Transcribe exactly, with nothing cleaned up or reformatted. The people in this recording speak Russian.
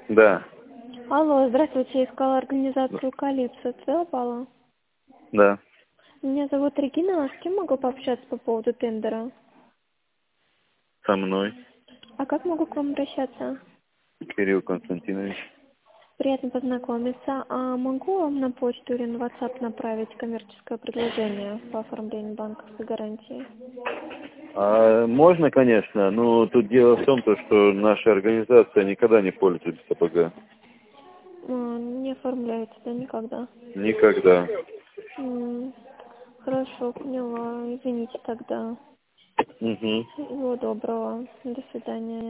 Да. Алло, здравствуйте, я искала организацию Калипсо. Це Павла? Да. Меня зовут Регина, с кем могу пообщаться по поводу тендера? Со мной. А как могу к вам обращаться? Кирилл Константинович. Приятно познакомиться. А могу вам на почту или на WhatsApp направить коммерческое предложение по оформлению банковской гарантии? А, можно, конечно, но тут дело в том, то, что наша организация никогда не пользуется СПГ. А, не оформляется, да, никогда? Никогда. М, Хорошо, поняла. Извините тогда. Угу. Всего доброго. До свидания.